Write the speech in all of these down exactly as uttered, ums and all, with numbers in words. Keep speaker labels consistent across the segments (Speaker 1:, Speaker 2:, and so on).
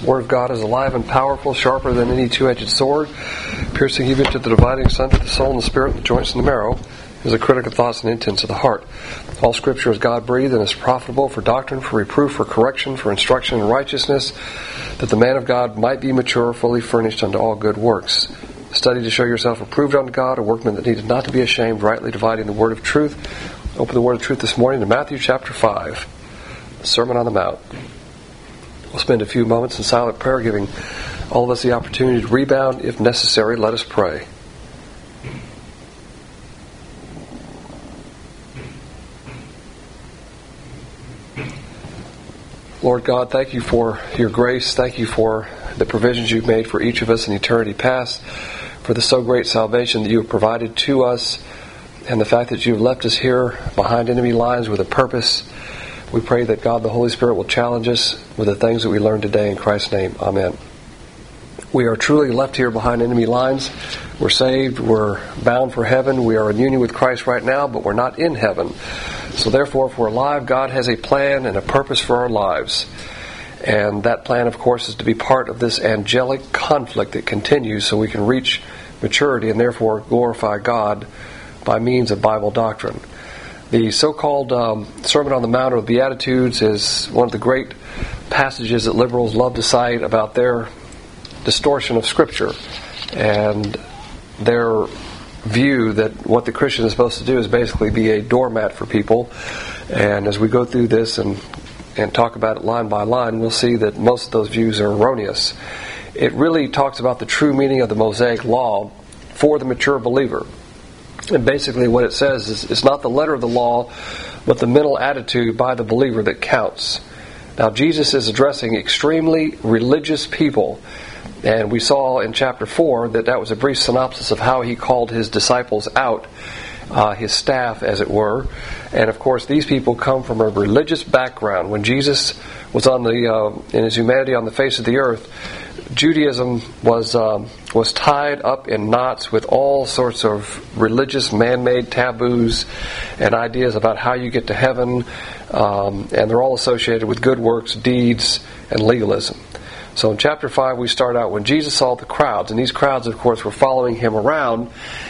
Speaker 1: The Word of God is alive and powerful, sharper than any two-edged sword, piercing even to the dividing asunder the soul and the spirit, and the joints and the marrow, is a critic of thoughts and intents of the heart. All Scripture is God-breathed and is profitable for doctrine, for reproof, for correction, for instruction in righteousness, that the man of God might be mature, fully furnished unto all good works. Study to show yourself approved unto God, a workman that needeth not to be ashamed, rightly dividing the word of truth. Open the word of truth this morning to Matthew chapter five, the Sermon on the Mount. We'll spend a few moments in silent prayer, giving all of us the opportunity to rebound if necessary. Let us pray. Lord God, thank you for your grace. Thank you for the provisions you've made for each of us in eternity past, for the so great salvation that you have provided to us, and the fact that you've left us here behind enemy lines with a purpose. We pray that God the Holy Spirit will challenge us with the things that we learned today in Christ's name. Amen. We are truly left here behind enemy lines. We're saved. We're bound for heaven. We are in union with Christ right now, but we're not in heaven. So therefore, if we're alive, God has a plan and a purpose for our lives. And that plan, of course, is to be part of this angelic conflict that continues so we can reach maturity and therefore glorify God by means of Bible doctrine. The so-called um, Sermon on the Mount or the Beatitudes is one of the great passages that liberals love to cite about their distortion of Scripture and their view that what the Christian is supposed to do is basically be a doormat for people. And as we go through this and, and talk about it line by line, we'll see that most of those views are erroneous. It really talks about the true meaning of the Mosaic Law for the mature believer. And basically what it says is it's not the letter of the law, but the mental attitude by the believer that counts. Now Jesus is addressing extremely religious people, and we saw in chapter four that that was a brief synopsis of how he called his disciples out, uh, his staff as it were. And of course these people come from a religious background. When Jesus was on the uh, in his humanity on the face of the earth, Judaism was um, was tied up in knots with all sorts of religious man-made taboos and ideas about how you get to heaven, um, and they're all associated with good works, deeds, and legalism. So in chapter five we start out when Jesus saw the crowds, and these crowds of course were following him around,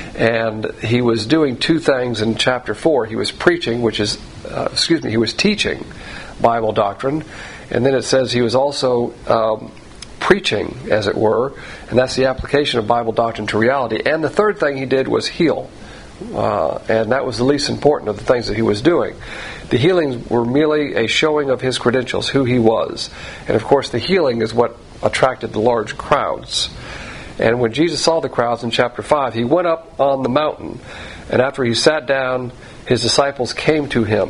Speaker 1: and he was doing two things in chapter four. He was preaching, which is, uh, excuse me, he was teaching Bible doctrine, and then it says he was also um, preaching, as it were, and that's the application of Bible doctrine to reality. And the third thing he did was heal, uh, and that was the least important of the things that he was doing. The healings were merely a showing of his credentials, who he was, and of course the healing is what attracted the large crowds. And when Jesus saw the crowds in chapter five, he went up on the mountain, and after he sat down, his disciples came to him.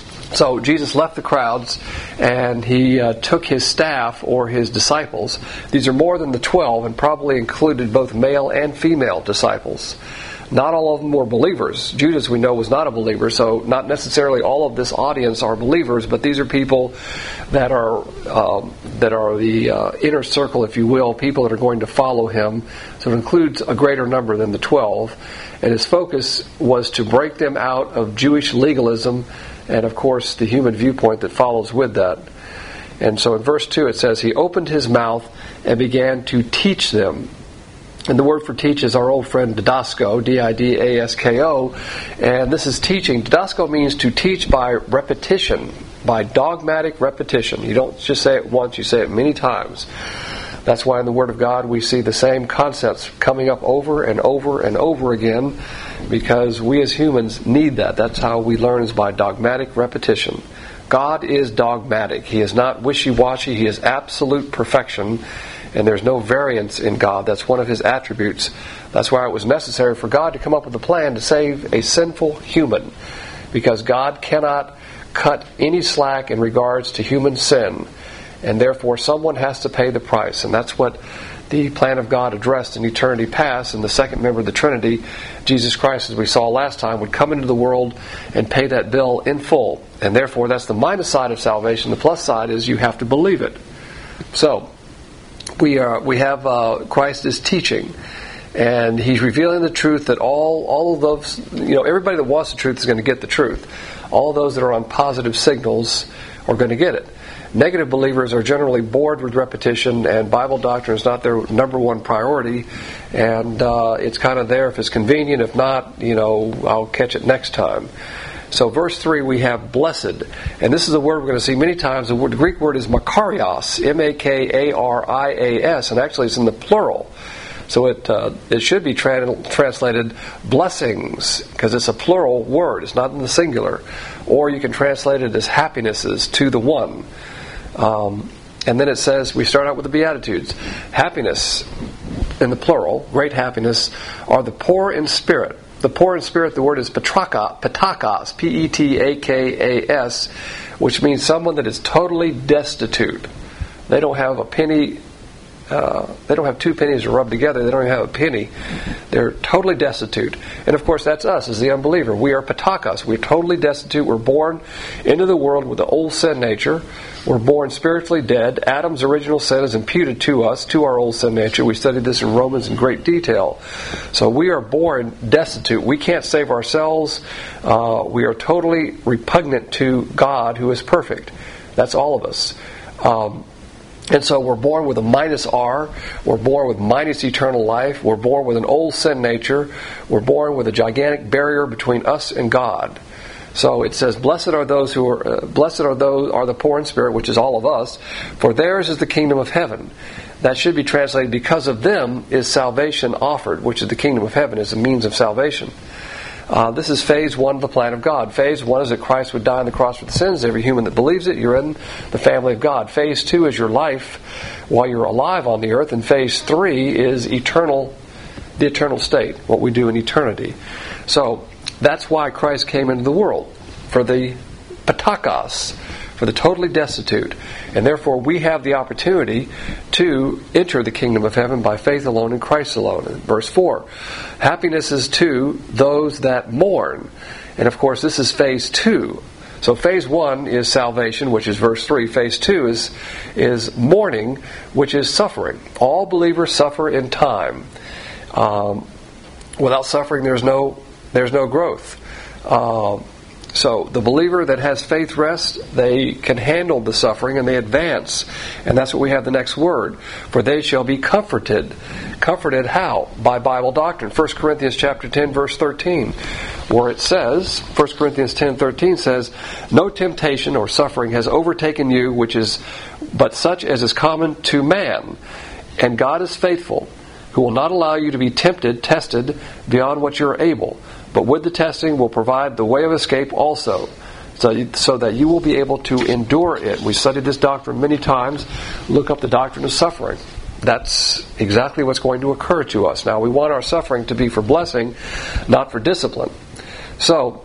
Speaker 1: So Jesus left the crowds, and he uh, took his staff, or his disciples. These are more than the twelve, and probably included both male and female disciples. Not all of them were believers. Judas, we know, was not a believer, so not necessarily all of this audience are believers, but these are people that are um, that are the uh, inner circle, if you will, people that are going to follow him. So it includes a greater number than the twelve. And his focus was to break them out of Jewish legalism and, of course, the human viewpoint that follows with that. And so in verse two it says, he opened his mouth and began to teach them. And the word for teach is our old friend didasko, D I D A S K O. And this is teaching. Didasko means to teach by repetition, by dogmatic repetition. You don't just say it once, you say it many times. That's why in the Word of God we see the same concepts coming up over and over and over again, because we as humans need that. That's how we learn, is by dogmatic repetition. God is dogmatic. He is not wishy-washy. He is absolute perfection, and there's no variance in God. That's one of His attributes. That's why it was necessary for God to come up with a plan to save a sinful human, because God cannot cut any slack in regards to human sin, and therefore someone has to pay the price. And that's what the plan of God addressed in eternity past. And the second member of the Trinity, Jesus Christ, as we saw last time, would come into the world and pay that bill in full. And therefore that's the minus side of salvation. The plus side is you have to believe it. So we are we have uh, Christ is teaching, and he's revealing the truth that all all of those, you know, everybody that wants the truth is going to get the truth. All those that are on positive signals are going to get it. Negative believers are generally bored with repetition, and Bible doctrine is not their number one priority. And uh, it's kind of there if it's convenient. If not, you know, I'll catch it next time. So verse three, we have blessed. And this is a word we're going to see many times. The, word, the Greek word is makarios, M A K A R I A S, and actually it's in the plural. So it uh, it should be tra- translated blessings, because it's a plural word. It's not in the singular. Or you can translate it as happinesses to the one. Um, and then it says, we start out with the Beatitudes. Happiness, in the plural, great happiness, are the poor in spirit. The poor in spirit, the word is petraka, petakos, P E T A K A S, which means someone that is totally destitute. They don't have a penny, uh, they don't have two pennies to rub together, they don't even have a penny. They're totally destitute. And of course that's us as the unbeliever. We are petakos. We're totally destitute. We're born into the world with the old sin nature. We're born spiritually dead. Adam's original sin is imputed to us, to our old sin nature. We studied this in Romans in great detail. So we are born destitute. We can't save ourselves. Uh, we are totally repugnant to God, who is perfect. That's all of us. Um, and so we're born with a minus R. We're born with minus eternal life. We're born with an old sin nature. We're born with a gigantic barrier between us and God. So it says, "Blessed are those who are uh, blessed are those are the poor in spirit," which is all of us, "for theirs is the kingdom of heaven." That should be translated, "Because of them is salvation offered," which is the kingdom of heaven, is a means of salvation. Uh, this is phase one of the plan of God. Phase one is that Christ would die on the cross for the sins of every human that believes it. You're in the family of God. Phase two is your life while you're alive on the earth, and phase three is eternal, the eternal state, what we do in eternity. So that's why Christ came into the world, for the petakos, for the totally destitute. And therefore we have the opportunity to enter the kingdom of heaven by faith alone in Christ alone. In verse four, happiness is to those that mourn. And of course this is phase two. So phase one is salvation, which is verse three. Phase two is, is mourning, which is suffering. All believers suffer in time. Um, without suffering there's no There's no growth. Uh, so the believer that has faith rest, they can handle the suffering and they advance. And that's what we have the next word. For they shall be comforted. Comforted how? By Bible doctrine. First Corinthians chapter ten, verse thirteen, where it says, First Corinthians ten thirteen says, "No temptation or suffering has overtaken you, which is but such as is common to man. And God is faithful, who will not allow you to be tempted, tested beyond what you are able, but with the testing will provide the way of escape also, so, you, so that you will be able to endure it." We studied this doctrine many times. Look up the doctrine of suffering. That's exactly what's going to occur to us. Now, we want our suffering to be for blessing, not for discipline. So,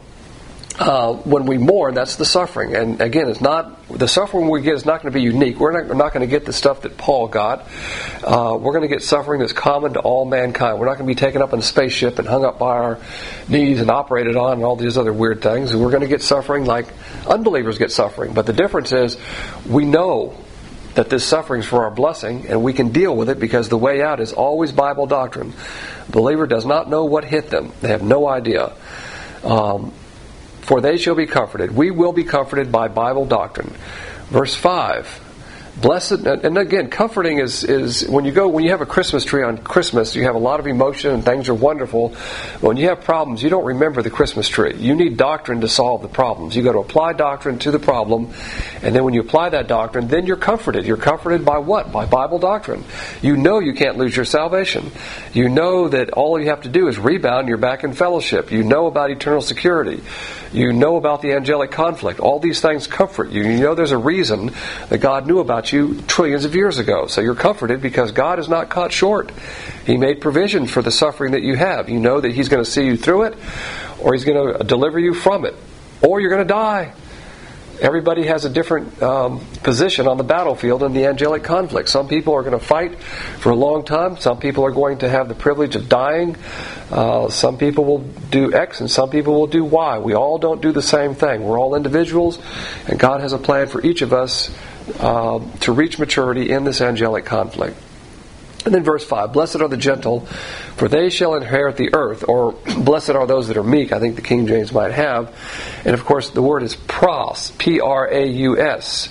Speaker 1: Uh, when we mourn, that's the suffering. And again, it's not the suffering we get is not going to be unique. We're not, we're not going to get the stuff that Paul got. Uh, we're going to get suffering that's common to all mankind. We're not going to be taken up in a spaceship and hung up by our knees and operated on and all these other weird things. We're going to get suffering like unbelievers get suffering. But the difference is we know that this suffering is for our blessing, and we can deal with it because the way out is always Bible doctrine. The believer does not know what hit them. They have no idea. Um, For they shall be comforted. We will be comforted by Bible doctrine. Verse five. Blessed, and again, comforting is, is when you go, when you have a Christmas tree on Christmas, you have a lot of emotion and things are wonderful. But when you have problems, you don't remember the Christmas tree. You need doctrine to solve the problems. You got to apply doctrine to the problem, and then when you apply that doctrine, then you're comforted. You're comforted by what? By Bible doctrine. You know you can't lose your salvation. You know that all you have to do is rebound and you're back in fellowship. You know about eternal security. You know about the angelic conflict. All these things comfort you. You know there's a reason that God knew about you trillions of years ago. So you're comforted because God is not caught short. He made provision for the suffering that you have. You know that He's going to see you through it, or He's going to deliver you from it, or you're going to die. Everybody has a different um, position on the battlefield in the angelic conflict. Some people are going to fight for a long time. Some people are going to have the privilege of dying. Uh, some people will do X and some people will do Y. We all don't do the same thing. We're all individuals, and God has a plan for each of us uh, to reach maturity in this angelic conflict. And then verse five, "Blessed are the gentle, for they shall inherit the earth," or "Blessed are those that are meek," I think the King James might have. And of course the word is pros, P R A U S.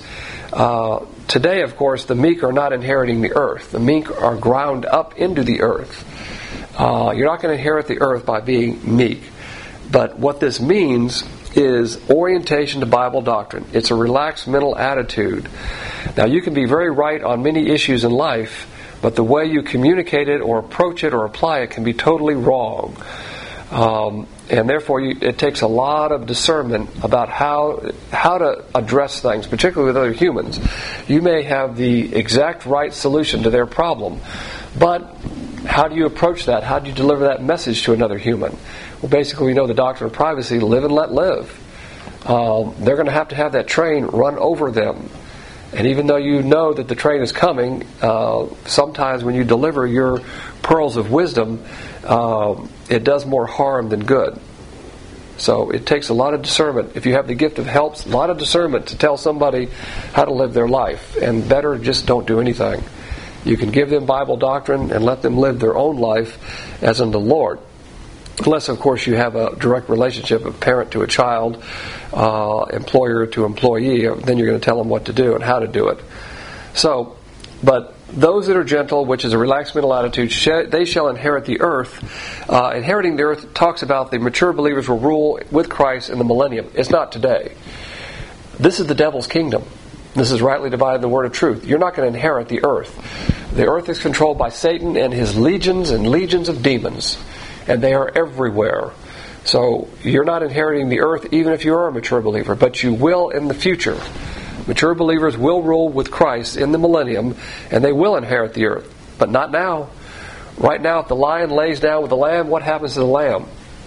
Speaker 1: Uh, today, of course, the meek are not inheriting the earth. The meek are ground up into the earth. Uh, you're not going to inherit the earth by being meek. But what this means is orientation to Bible doctrine. It's a relaxed mental attitude. Now, you can be very right on many issues in life, but the way you communicate it or approach it or apply it can be totally wrong. Um, and therefore, you, it takes a lot of discernment about how how to address things, particularly with other humans. You may have the exact right solution to their problem, but how do you approach that? How do you deliver that message to another human? Well, basically, we know the doctrine of privacy, live and let live. Um, they're going to have to have that train run over them. And even though you know that the train is coming, uh, sometimes when you deliver your pearls of wisdom, uh, it does more harm than good. So it takes a lot of discernment. If you have the gift of helps, a lot of discernment to tell somebody how to live their life. And better just don't do anything. You can give them Bible doctrine and let them live their own life as unto the Lord. Unless, of course, you have a direct relationship of parent to a child, uh, employer to employee, then you're going to tell them what to do and how to do it. So, but those that are gentle, which is a relaxed mental attitude, sh- they shall inherit the earth. Uh, inheriting the earth talks about the mature believers will rule with Christ in the millennium. It's not today. This is the devil's kingdom. This is rightly divided the word of truth. You're not going to inherit the earth. The earth is controlled by Satan and his legions and legions of demons. And they are everywhere. So you're not inheriting the earth even if you are a mature believer, but you will in the future. Mature believers will rule with Christ in the millennium, and they will inherit the earth. But not now. Right now, if the lion lays down with the lamb, what happens to the lamb?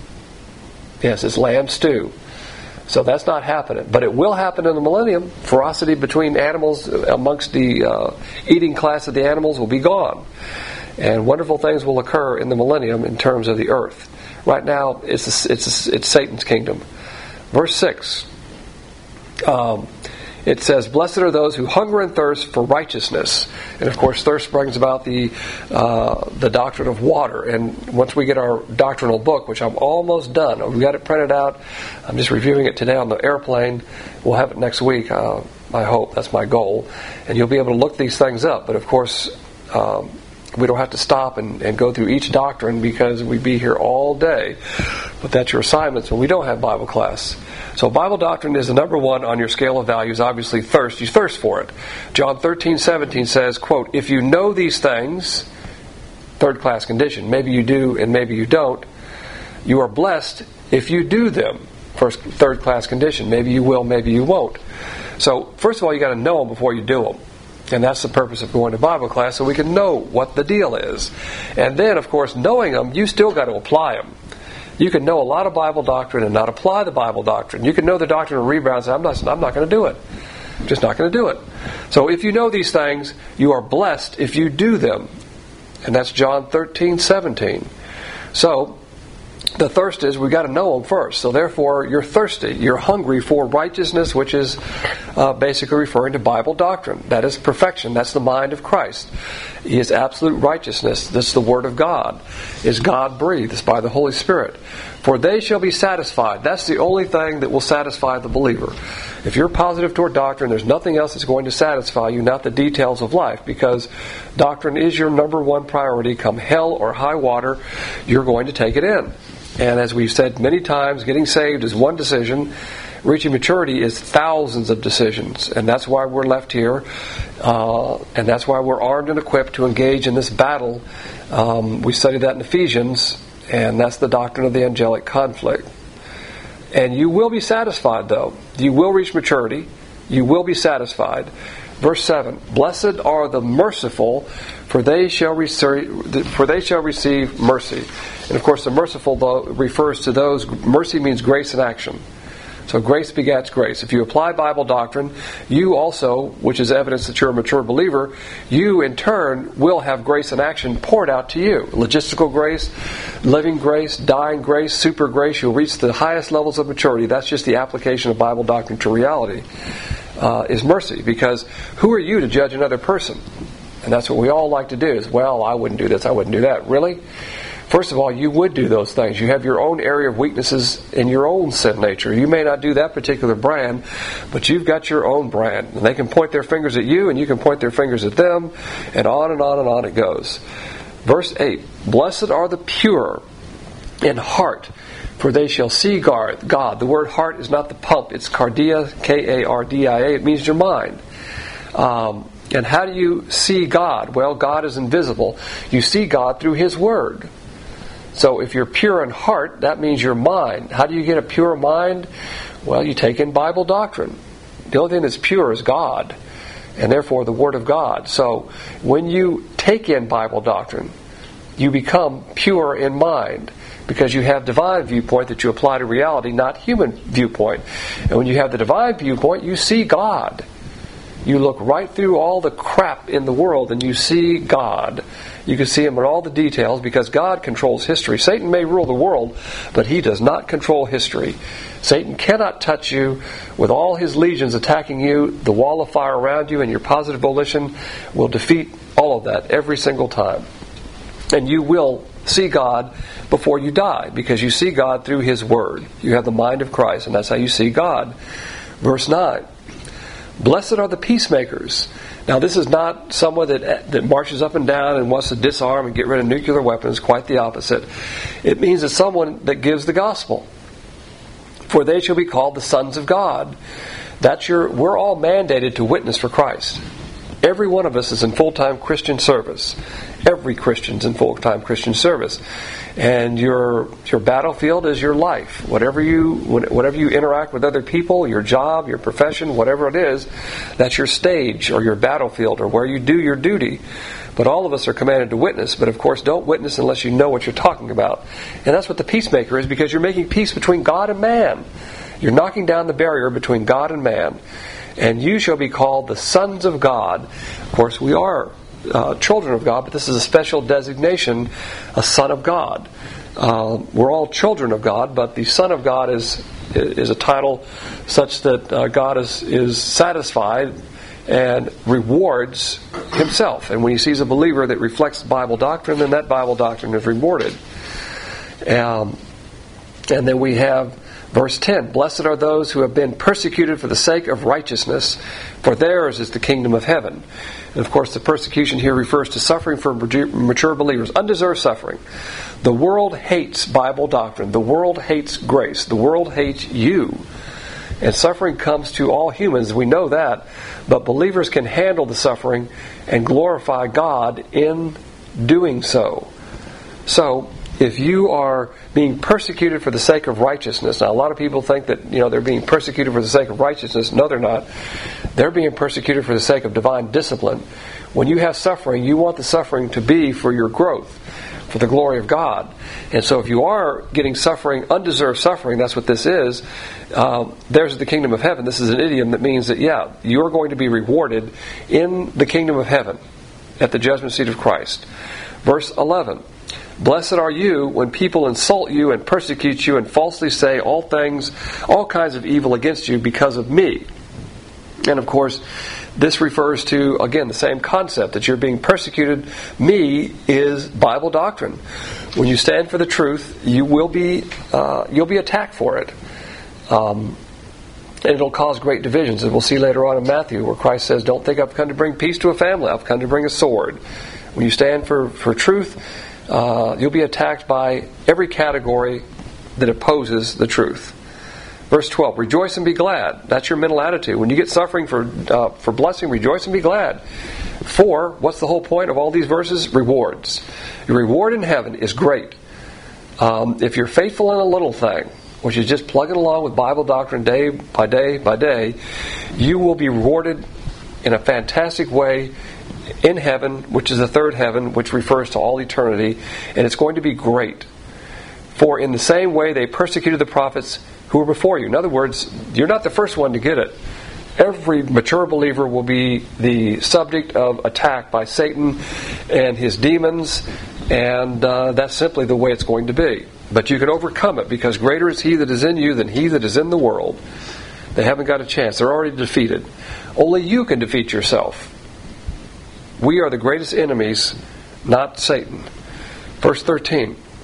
Speaker 1: Yes, it's lamb stew. So that's not happening. But it will happen in the millennium. Ferocity between animals amongst the uh, eating class of the animals will be gone. And wonderful things will occur in the millennium in terms of the earth. Right now, it's a, it's a, it's Satan's kingdom. Verse six. Um, it says, "Blessed are those who hunger and thirst for righteousness." And of course, thirst brings about the uh, the doctrine of water. And once we get our doctrinal book, which I'm almost done, we've got it printed out. I'm just reviewing it today on the airplane. We'll have it next week. Uh, I hope that's my goal, and you'll be able to look these things up. But of course. Um, We don't have to stop and, and go through each doctrine because we'd be here all day. But that's your assignments when we don't have Bible class. So Bible doctrine is the number one on your scale of values. Obviously, thirst. You thirst for it. John thirteen seventeen says, quote, "If you know these things," third class condition, maybe you do and maybe you don't, "you are blessed if you do them." First, third class condition. Maybe you will, maybe you won't. So first of all, you got to know them before you do them. And that's the purpose of going to Bible class, so we can know what the deal is. And then, of course, knowing them, you still got to apply them. You can know a lot of Bible doctrine and not apply the Bible doctrine. You can know the doctrine of rebound and say, I'm not, I'm not going to do it. I'm just not going to do it. So if you know these things, you are blessed if you do them. And that's John thirteen seventeen. So, the thirst is, we've got to know them first. So therefore, you're thirsty. You're hungry for righteousness, which is uh, basically referring to Bible doctrine. That is perfection. That's the mind of Christ. He is absolute righteousness. This is the Word of God. Is God breathed. It's by the Holy Spirit. For they shall be satisfied. That's the only thing that will satisfy the believer. If you're positive toward doctrine, there's nothing else that's going to satisfy you, not the details of life, because doctrine is your number one priority. Come hell or high water, you're going to take it in. And as we've said many times, getting saved is one decision. Reaching maturity is thousands of decisions. And that's why we're left here. Uh, and that's why we're armed and equipped to engage in this battle. Um, we studied that in Ephesians. And that's the doctrine of the angelic conflict. And you will be satisfied, though. You will reach maturity. You will be satisfied. Verse seven, "Blessed are the merciful, for they shall receive, for they shall receive mercy." And of course, the merciful, though, refers to those. Mercy means grace in action. So grace begets grace. If you apply Bible doctrine, you also, which is evidence that you're a mature believer, you in turn will have grace in action poured out to you. Logistical grace, living grace, dying grace, super grace. You'll reach the highest levels of maturity. That's just the application of Bible doctrine to reality. Uh, is mercy. Because who are you to judge another person? And that's what we all like to do is, well, I wouldn't do this, I wouldn't do that. Really? First of all, you would do those things. You have your own area of weaknesses in your own sin nature. You may not do that particular brand, but you've got your own brand. And they can point their fingers at you, and you can point their fingers at them, and on and on and on it goes. Verse eight, blessed are the pure in heart, for they shall see God. The word heart is not the pump. It's cardia, K A R D I A. It means your mind. Um, and how do you see God? Well, God is invisible. You see God through His Word. So if you're pure in heart, that means your mind. How do you get a pure mind? Well, you take in Bible doctrine. The only thing that's pure is God, and therefore the Word of God. So when you take in Bible doctrine, you become pure in mind, because you have divine viewpoint that you apply to reality, not human viewpoint. And when you have the divine viewpoint, you see God. You look right through all the crap in the world and you see God. You can see Him in all the details, because God controls history. Satan may rule the world, but he does not control history. Satan cannot touch you with all his legions attacking you. The wall of fire around you and your positive volition will defeat all of that every single time. And you will see God before you die, because you see God through His Word. You have the mind of Christ, and that's how you see God. Verse nine. Blessed are the peacemakers. Now, this is not someone that that marches up and down and wants to disarm and get rid of nuclear weapons. Quite the opposite. It means it's someone that gives the gospel. For they shall be called the sons of God. That's your. We're all mandated to witness for Christ. Every one of us is in full-time Christian service. Every Christian's in full-time Christian service. And your your battlefield is your life. Whatever you whatever you interact with other people, your job, your profession, whatever it is, that's your stage or your battlefield or where you do your duty. But all of us are commanded to witness. But of course, don't witness unless you know what you're talking about. And that's what the peacemaker is, because you're making peace between God and man. You're knocking down the barrier between God and man. And you shall be called the sons of God. Of course, we are uh, children of God, but this is a special designation, a son of God. Uh, we're all children of God, but the Son of God is is a title such that uh, God is, is satisfied and rewards Himself. And when He sees a believer that reflects Bible doctrine, then that Bible doctrine is rewarded. Um, and then we have verse ten, blessed are those who have been persecuted for the sake of righteousness, for theirs is the kingdom of heaven. And of course, the persecution here refers to suffering for mature believers, undeserved suffering. The world hates Bible doctrine. The world hates grace. The world hates you. And suffering comes to all humans, we know that. But believers can handle the suffering and glorify God in doing so. So, if you are being persecuted for the sake of righteousness, now a lot of people think that, you know, they're being persecuted for the sake of righteousness. No, they're not. They're being persecuted for the sake of divine discipline. When you have suffering, you want the suffering to be for your growth, for the glory of God. And so if you are getting suffering, undeserved suffering, that's what this is, uh, there's the kingdom of heaven. This is an idiom that means that, yeah, you're going to be rewarded in the kingdom of heaven at the judgment seat of Christ. Verse eleven. Blessed are you when people insult you and persecute you and falsely say all things, all kinds of evil against you because of me. And of course, this refers to, again, the same concept, that you're being persecuted. Me is Bible doctrine. When you stand for the truth, you will be uh, you'll be attacked for it. Um, and it'll cause great divisions. And we'll see later on in Matthew where Christ says, don't think I've come to bring peace to a family. I've come to bring a sword. When you stand for, for truth, Uh, you'll be attacked by every category that opposes the truth. Verse twelve, rejoice and be glad. That's your mental attitude. When you get suffering for uh, for blessing, rejoice and be glad. For, what's the whole point of all these verses? Rewards. Your reward in heaven is great. Um, if you're faithful in a little thing, which is just plugging along with Bible doctrine day by day by day, you will be rewarded in a fantastic way in heaven, which is the third heaven, which refers to all eternity, and it's going to be great. For in the same way they persecuted the prophets who were before you. In other words, you're not the first one to get it. Every mature believer will be the subject of attack by Satan and his demons, and uh, that's simply the way it's going to be. But you can overcome it, because greater is He that is in you than he that is in the world. They haven't got a chance. They're already defeated. Only you can defeat yourself. We are the greatest enemies, not Satan. Verse thirteen.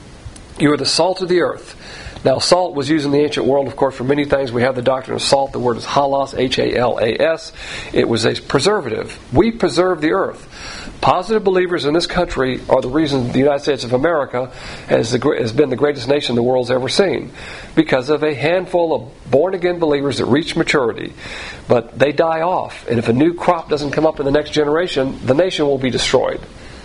Speaker 1: You are the salt of the earth. Now, salt was used in the ancient world, of course, for many things. We have the doctrine of salt. The word is halas, H A L A S. It was a preservative. We preserve the earth. Positive believers in this country are the reason the United States of America has, the, has been the greatest nation the world's ever seen, because of a handful of born-again believers that reach maturity. But they die off, and if a new crop doesn't come up in the next generation, the nation will be destroyed.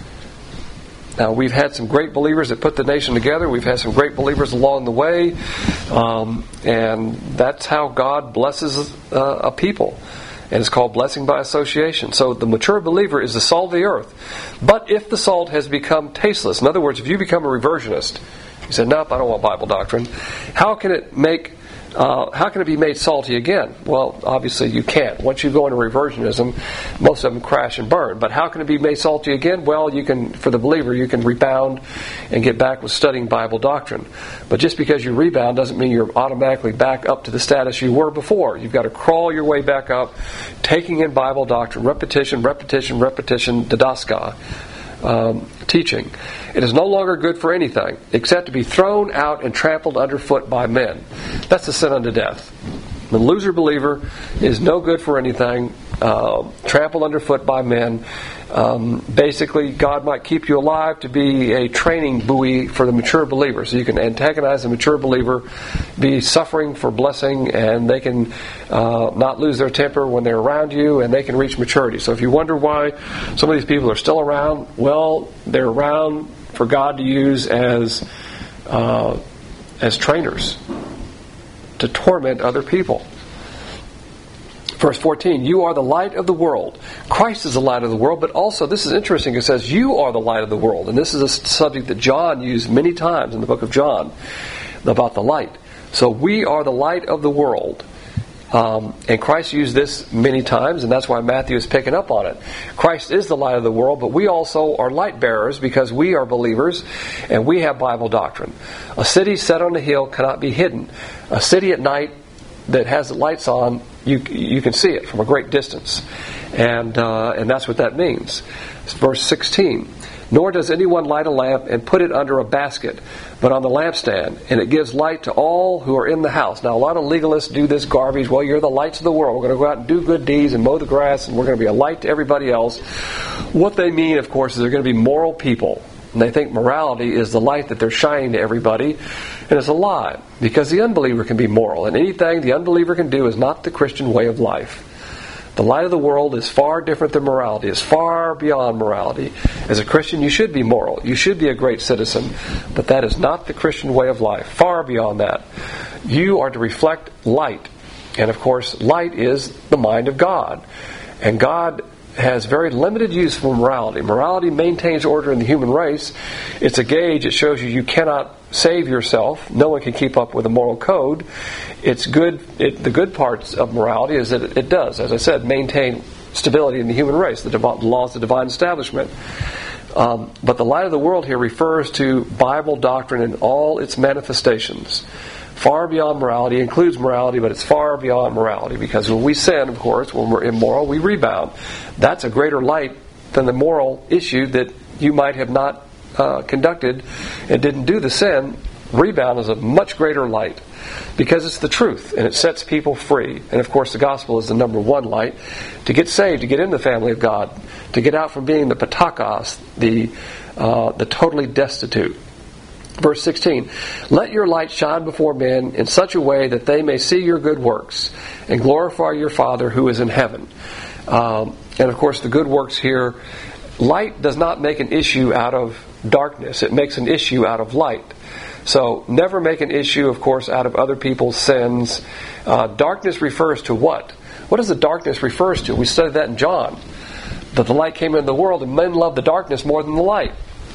Speaker 1: Now, we've had some great believers that put the nation together. We've had some great believers along the way. Um, and that's how God blesses uh, a people. And it's called blessing by association. So the mature believer is the salt of the earth. But if the salt has become tasteless, in other words, if you become a reversionist, you said, nope, I don't want Bible doctrine, how can it make... Uh, how can it be made salty again? Well, obviously you can't. Once you go into reversionism, most of them crash and burn. But how can it be made salty again? Well, you can, for the believer, you can rebound and get back with studying Bible doctrine. But just because you rebound doesn't mean you're automatically back up to the status you were before. You've got to crawl your way back up, taking in Bible doctrine, repetition, repetition, repetition, didaska. Um, teaching. It is no longer good for anything except to be thrown out and trampled underfoot by men. That's the sin unto death. The loser believer is no good for anything, uh, trampled underfoot by men. Um, basically, God might keep you alive to be a training buoy for the mature believer. So you can antagonize the mature believer, be suffering for blessing, and they can uh, not lose their temper when they're around you, and they can reach maturity. So if you wonder why some of these people are still around, well, they're around for God to use as uh, as trainers to torment other people. Verse fourteen, you are the light of the world. Christ is the light of the world, but also, this is interesting, it says, you are the light of the world. And this is a subject that John used many times in the book of John, about the light. So we are the light of the world. Um, and Christ used this many times, and that's why Matthew is picking up on it. Christ is the light of the world, but we also are light bearers because we are believers and we have Bible doctrine. A city set on a hill cannot be hidden. A city at night that has the lights on, you you can see it from a great distance. And uh, and that's what that means. Verse sixteen. Nor does anyone light a lamp and put it under a basket, but on the lampstand, and it gives light to all who are in the house. Now, a lot of legalists do this garbage. Well, you're the lights of the world. We're going to go out and do good deeds and mow the grass, and we're going to be a light to everybody else. What they mean, of course, is they're going to be moral people. And they think morality is the light that they're shining to everybody. And it's a lie, because the unbeliever can be moral. And anything the unbeliever can do is not the Christian way of life. The light of the world is far different than morality. It's far beyond morality. As a Christian, you should be moral. You should be a great citizen. But that is not the Christian way of life. Far beyond that. You are to reflect light. And of course, light is the mind of God. And God has very limited use for morality. Morality maintains order in the human race. It's a gauge. It shows you you cannot save yourself. No one can keep up with a moral code. It's good. It, the good parts of morality is that it, it does, as I said, maintain stability in the human race, the, div- the laws of the divine establishment. Um, but the light of the world here refers to Bible doctrine in all its manifestations. Far beyond morality, includes morality, but it's far beyond morality, because when we sin, of course, when we're immoral, we rebound. That's a greater light than the moral issue that you might have not uh, conducted and didn't do the sin. Rebound is a much greater light, because it's the truth, and it sets people free. And of course, the gospel is the number one light. To get saved, to get in the family of God, to get out from being the patakos, the uh, the totally destitute. Verse sixteen, let your light shine before men in such a way that they may see your good works and glorify your Father who is in heaven. Um, and of course, the good works here, light does not make an issue out of darkness. It makes an issue out of light. So never make an issue, of course, out of other people's sins. Uh, darkness refers to what? What does the darkness refers to? We studied that in John. That the light came into the world and men love the darkness more than the light.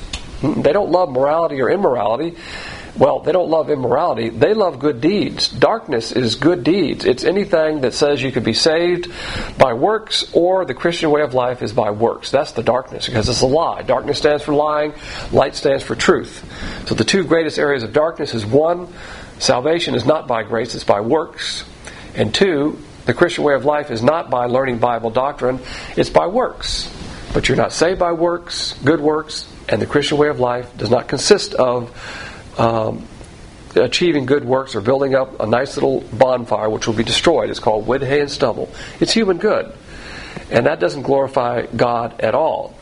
Speaker 1: They don't love morality or immorality. Well, they don't love immorality. They love good deeds. Darkness is good deeds. It's anything that says you could be saved by works, or the Christian way of life is by works. That's the darkness, because it's a lie. Darkness stands for lying. Light stands for truth. So the two greatest areas of darkness is, one, salvation is not by grace, it's by works. And two, the Christian way of life is not by learning Bible doctrine, it's by works. But you're not saved by works, good works, and the Christian way of life does not consist of um, achieving good works or building up a nice little bonfire which will be destroyed. It's called wood, hay, and stubble. It's human good. And that doesn't glorify God at all.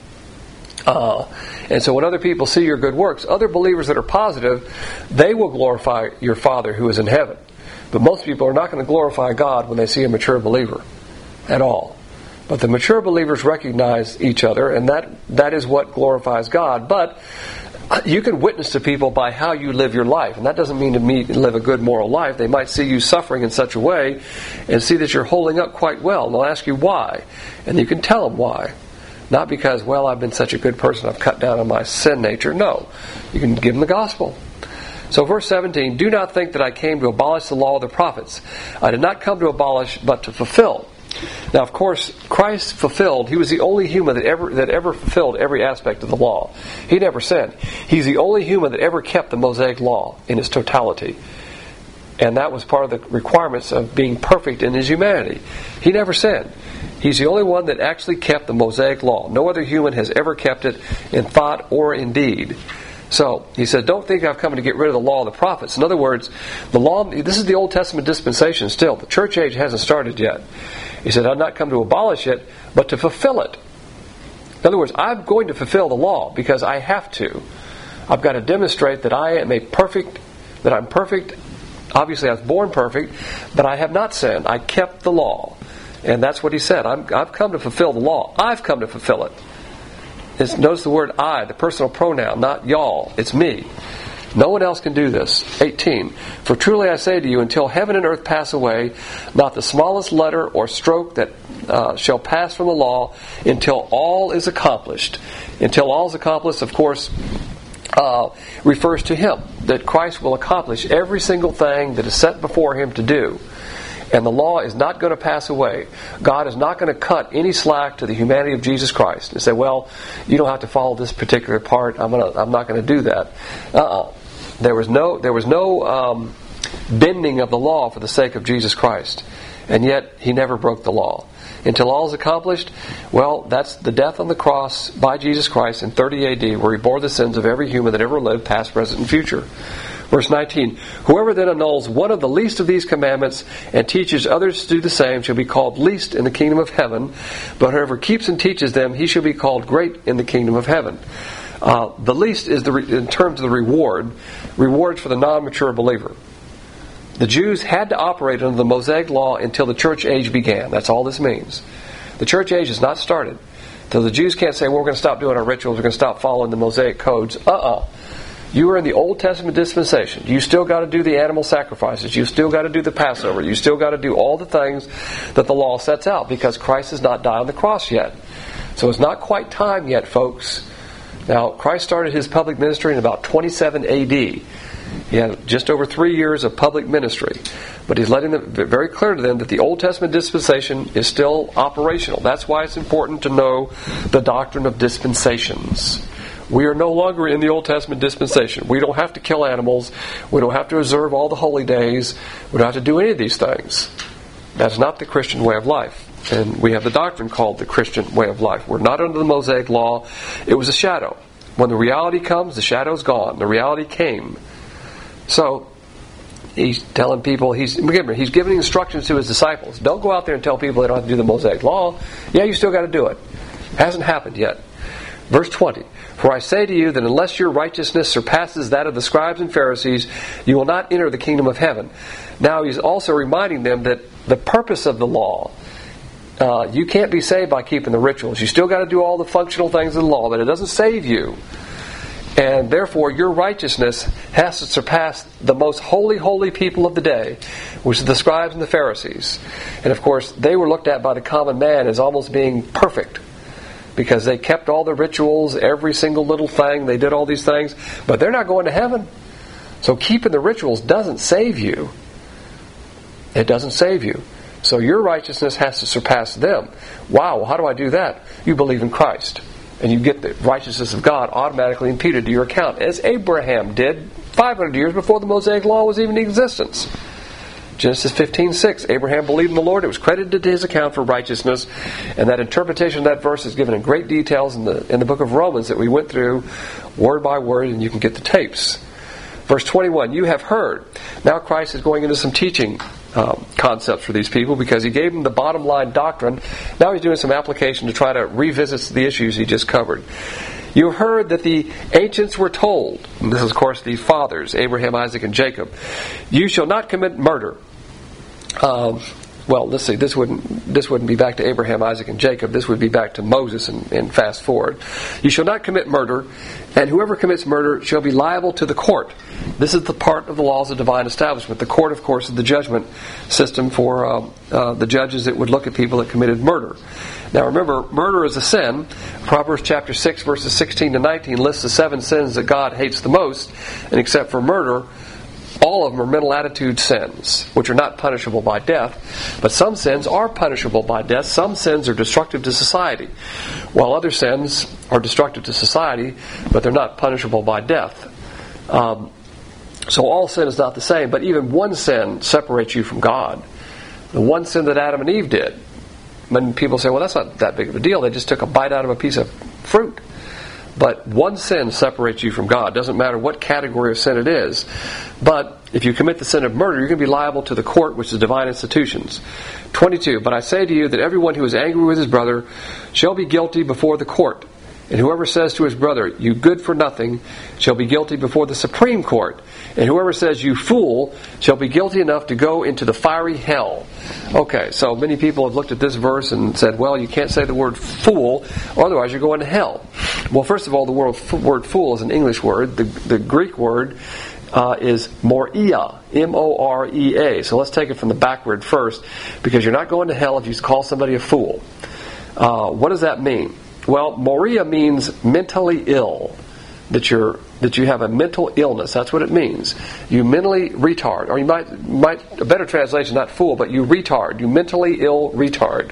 Speaker 1: Uh, and so when other people see your good works, other believers that are positive, they will glorify your Father who is in heaven. But most people are not going to glorify God when they see a mature believer at all. But the mature believers recognize each other, and that that is what glorifies God. But you can witness to people by how you live your life. And that doesn't mean to me live a good moral life. They might see you suffering in such a way and see that you're holding up quite well. And they'll ask you why. And you can tell them why. Not because, well, I've been such a good person, I've cut down on my sin nature. No. You can give them the gospel. So verse seventeen, do not think that I came to abolish the law of the prophets. I did not come to abolish, but to fulfill. Now, of course, Christ fulfilled. He was the only human that ever that ever fulfilled every aspect of the law. He never sinned. He's the only human that ever kept the Mosaic law in its totality. And that was part of the requirements of being perfect in his humanity. He never sinned. He's the only one that actually kept the Mosaic law. No other human has ever kept it in thought or in deed. So, he said, don't think I've come to get rid of the law of the prophets. In other words, the law. This is the Old Testament dispensation still. The church age hasn't started yet. He said, I've not come to abolish it, but to fulfill it. In other words, I'm going to fulfill the law because I have to. I've got to demonstrate that I am a perfect, that I'm perfect. Obviously, I was born perfect, but I have not sinned. I kept the law. And that's what he said. I'm, I've come to fulfill the law. I've come to fulfill it. It's, notice the word I, the personal pronoun, not y'all. It's me. No one else can do this. eighteen. For truly I say to you, until heaven and earth pass away, not the smallest letter or stroke that uh, shall pass from the law until all is accomplished. Until all is accomplished, of course, uh, refers to Him. That Christ will accomplish every single thing that is set before Him to do. And the law is not going to pass away. God is not going to cut any slack to the humanity of Jesus Christ and say, well, you don't have to follow this particular part. I'm going to, I'm not going to do that. Uh-uh. There was no, there was no um, bending of the law for the sake of Jesus Christ. And yet, He never broke the law. Until all is accomplished, well, that's the death on the cross by Jesus Christ in thirty A D, where He bore the sins of every human that ever lived, past, present, and future. Verse nineteen, whoever then annuls one of the least of these commandments and teaches others to do the same shall be called least in the kingdom of heaven, but whoever keeps and teaches them, he shall be called great in the kingdom of heaven. Uh, the least is the re- in terms of the reward, rewards for the non-mature believer. The Jews had to operate under the Mosaic law until the church age began. That's all this means. The church age has not started. So the Jews can't say, well, we're going to stop doing our rituals, we're going to stop following the Mosaic codes. Uh-uh. You are in the Old Testament dispensation. You still got to do the animal sacrifices. You still got to do the Passover. You still got to do all the things that the law sets out because Christ has not died on the cross yet. So it's not quite time yet, folks. Now, Christ started His public ministry in about twenty-seven A D. He had just over three years of public ministry. But He's letting them very clear to them that the Old Testament dispensation is still operational. That's why it's important to know the doctrine of dispensations. We are no longer in the Old Testament dispensation. We don't have to kill animals. We don't have to observe all the holy days. We don't have to do any of these things. That's not the Christian way of life. And we have the doctrine called the Christian way of life. We're not under the Mosaic law. It was a shadow. When the reality comes, the shadow's gone. The reality came. So, He's telling people, he's, remember, he's giving instructions to His disciples. Don't go out there and tell people they don't have to do the Mosaic law. Yeah, you still got to do it. Hasn't happened yet. Verse twenty. For I say to you that unless your righteousness surpasses that of the scribes and Pharisees, you will not enter the kingdom of heaven. Now He's also reminding them that the purpose of the law, uh, you can't be saved by keeping the rituals. You still got to do all the functional things of the law, but it doesn't save you. And therefore your righteousness has to surpass the most holy, holy people of the day, which is the scribes and the Pharisees. And of course, they were looked at by the common man as almost being perfect, because they kept all the rituals, every single little thing, they did all these things, but they're not going to heaven. So keeping the rituals doesn't save you. It doesn't save you. So your righteousness has to surpass them. Wow, well, how do I do that? You believe in Christ. And you get the righteousness of God automatically imputed to your account, as Abraham did five hundred years before the Mosaic law was even in existence. Genesis fifteen six, Abraham believed in the Lord, it was credited to his account for righteousness. And that interpretation of that verse is given in great details in the in the book of Romans that we went through word by word, and you can get the tapes. Verse twenty-one, you have heard. Now Christ is going into some teaching um, concepts for these people because he gave them the bottom line doctrine. Now he's doing some application to try to revisit the issues he just covered. You have heard that the ancients were told, and this is of course the fathers, Abraham, Isaac, and Jacob, you shall not commit murder. Um, well, let's see, this wouldn't this wouldn't be back to Abraham, Isaac, and Jacob. This would be back to Moses and, and fast forward. You shall not commit murder, and whoever commits murder shall be liable to the court. This is the part of the laws of divine establishment. The court, of course, is the judgment system for uh, uh, the judges that would look at people that committed murder. Now remember, murder is a sin. Proverbs chapter six, verses sixteen to nineteen lists the seven sins that God hates the most, and except for murder, all of them are mental attitude sins, which are not punishable by death. But some sins are punishable by death. Some sins are destructive to society, while other sins are destructive to society, but they're not punishable by death. Um, so all sin is not the same, but even one sin separates you from God. The one sin that Adam and Eve did. When people say, well, that's not that big of a deal. They just took a bite out of a piece of fruit. But one sin separates you from God. Doesn't matter what category of sin it is. But if you commit the sin of murder, you're going to be liable to the court, which is divine institutions. twenty-two, but I say to you that everyone who is angry with his brother shall be guilty before the court. And whoever says to his brother, you good for nothing, shall be guilty before the Supreme Court. And whoever says, you fool, shall be guilty enough to go into the fiery hell. Okay, so many people have looked at this verse and said, well, you can't say the word fool, or otherwise you're going to hell. Well, first of all, the word, word fool is an English word. The, the Greek word uh, is moria, M O R E A. So let's take it from the backward first, because you're not going to hell if you call somebody a fool. Uh, what does that mean? Well, moria means mentally ill. That you're that you have a mental illness. That's what it means. You mentally retard, or you might might a better translation, not fool, but you retard. You mentally ill retard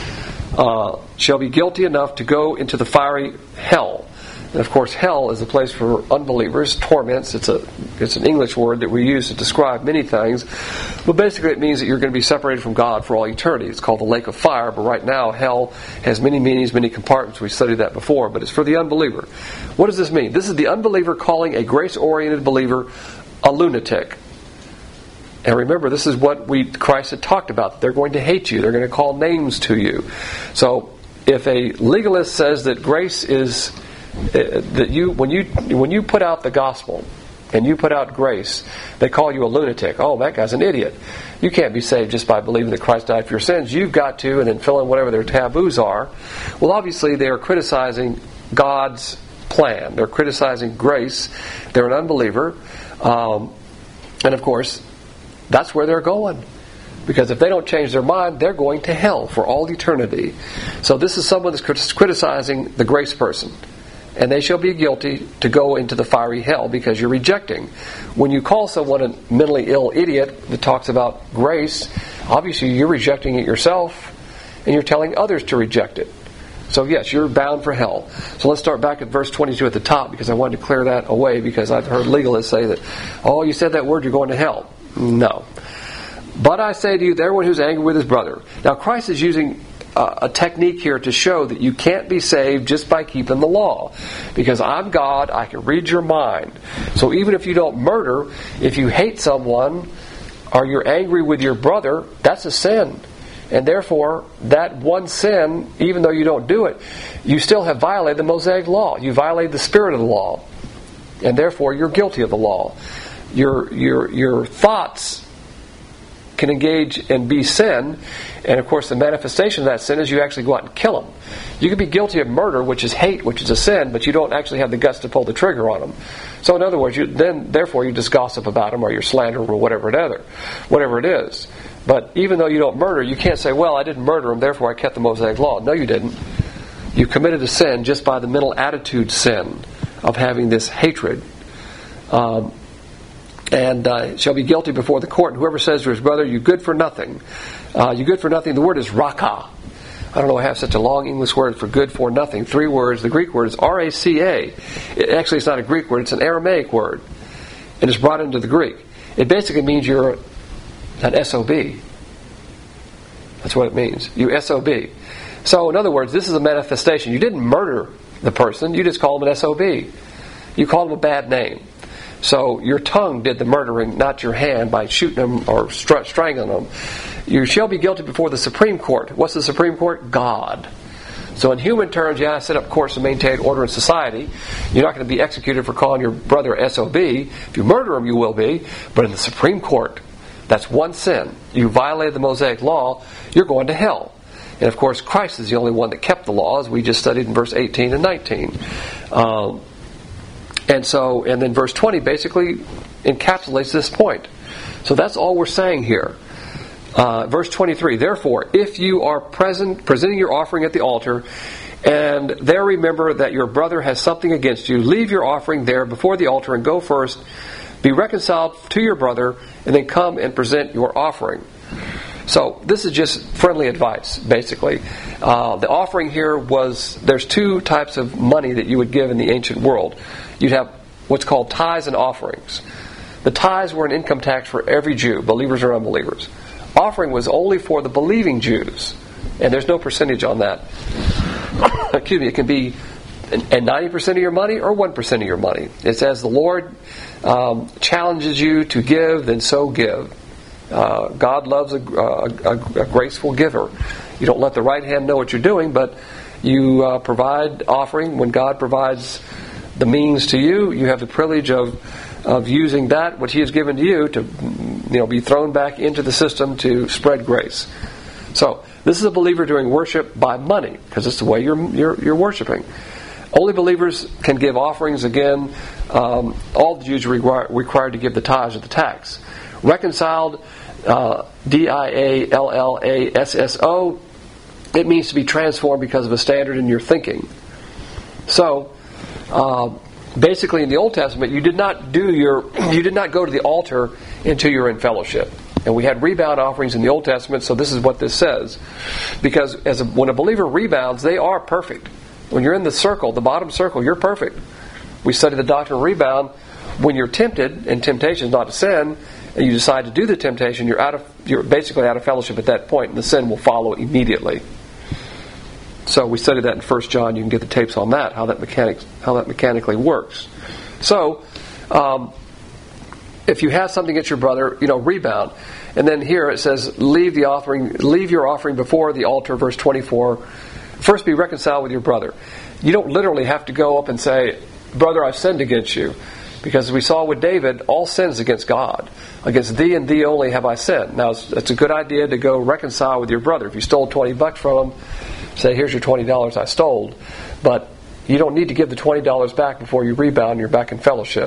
Speaker 1: uh, shall be guilty enough to go into the fiery hell. And of course, hell is a place for unbelievers, torments. It's a it's an English word that we use to describe many things. But basically it means that you're going to be separated from God for all eternity. It's called the lake of fire, but right now hell has many meanings, many compartments. We studied that before, but it's for the unbeliever. What does this mean? This is the unbeliever calling a grace-oriented believer a lunatic. And remember, this is what we Christ had talked about. They're going to hate you. They're going to call names to you. So if a legalist says that grace is that you when you when you put out the gospel and you put out grace, they call you a lunatic. Oh, that guy's an idiot. You can't be saved just by believing that Christ died for your sins. You've got to, and then fill in whatever their taboos are. Well, obviously they are criticizing God's plan. They're criticizing grace. They're an unbeliever. Um, and of course, that's where they're going. Because if they don't change their mind, they're going to hell for all eternity. So this is someone that's criticizing the grace person. And they shall be guilty to go into the fiery hell because you're rejecting. When you call someone a mentally ill idiot that talks about grace, obviously you're rejecting it yourself and you're telling others to reject it. So yes, you're bound for hell. So let's start back at verse twenty-two at the top, because I wanted to clear that away, because I've heard legalists say that, oh, you said that word, you're going to hell. No. But I say to you, everyone who's angry with his brother. Now Christ is using a technique here to show that you can't be saved just by keeping the law. Because I'm God, I can read your mind. So even if you don't murder, if you hate someone or you're angry with your brother, that's a sin. And therefore, that one sin, even though you don't do it, you still have violated the Mosaic law. You violated the spirit of the law. And therefore, you're guilty of the law. Your, your, your thoughts can engage and be sin, and of course the manifestation of that sin is you actually go out and kill them. You can be guilty of murder, which is hate, which is a sin, but you don't actually have the guts to pull the trigger on them. So in other words, you, then therefore you just gossip about them, or you slander them, or whatever it other, whatever it is. But even though you don't murder, you can't say, well, I didn't murder them, therefore I kept the Mosaic law. No, you didn't. You committed a sin just by the mental attitude sin of having this hatred. Um, and uh, shall be guilty before the court. And whoever says to his brother, you good for nothing. Uh, you good for nothing. The word is raka. I don't know why I have such a long English word for good for nothing. Three words. The Greek word is R A C A. It, actually, it's not a Greek word. It's an Aramaic word. And it's brought into the Greek. It basically means you're an S O B. That's what it means. You S O B. So, in other words, this is a manifestation. You didn't murder the person. You just called him an S O B. You called him a bad name. So your tongue did the murdering, not your hand by shooting them or str- strangling them. You shall be guilty before the Supreme Court. What's the Supreme Court? God. So in human terms, you have to set up courts to maintain order in society. You're not going to be executed for calling your brother S O B. If you murder him, you will be. But in the Supreme Court, that's one sin. You violated the Mosaic law, you're going to hell. And of course, Christ is the only one that kept the law, as we just studied in verse eighteen and nineteen. Um, and so, and then verse twenty basically encapsulates this point. So that's all we're saying here. Uh, verse twenty-three, therefore, if you are present, presenting your offering at the altar, and there remember that your brother has something against you, leave your offering there before the altar and go first, be reconciled to your brother, and then come and present your offering. So this is just friendly advice, basically. Uh, the offering here was, there's two types of money that you would give in the ancient world. You'd have what's called tithes and offerings. The tithes were an income tax for every Jew, believers or unbelievers. Offering was only for the believing Jews, and there's no percentage on that. Excuse me, it can be ninety percent of your money or one percent of your money. It says the Lord um, challenges you to give, then so give. Uh, God loves a, a, a graceful giver. You don't let the right hand know what you're doing, but you uh, provide offering. When God provides the means to you, you have the privilege of of using that which He has given to you to, you know, be thrown back into the system to spread grace. So this is a believer doing worship by money, because it's the way you're you're, you're worshiping. Only believers can give offerings. Again, um, all the Jews are require, required to give the tithes of the tax. Reconciled, uh, D I A L L A S S O, it means to be transformed because of a standard in your thinking. So, uh, basically, in the Old Testament, you did not do your, you did not go to the altar until you were in fellowship. And we had rebound offerings in the Old Testament, so this is what this says. Because as a, when a believer rebounds, they are perfect. When you're in the circle, the bottom circle, you're perfect. We studied the doctrine of rebound. When you're tempted, and temptation is not to sin, and you decide to do the temptation, you're out of, you're basically out of fellowship at that point, and the sin will follow immediately. So we studied that in First John. You can get the tapes on that, how that mechanics, how that mechanically works. So, um, if you have something against your brother, you know, rebound. And then here it says, leave the offering, leave your offering before the altar, verse twenty-four. First be reconciled with your brother. You don't literally have to go up and say, brother, I've sinned against you. Because we saw with David, all sin is against God. Against thee and thee only have I sinned. Now, it's, it's a good idea to go reconcile with your brother. If you stole twenty bucks from him, say, here's your twenty dollars I stole. But you don't need to give the twenty dollars back before you rebound. You're back in fellowship.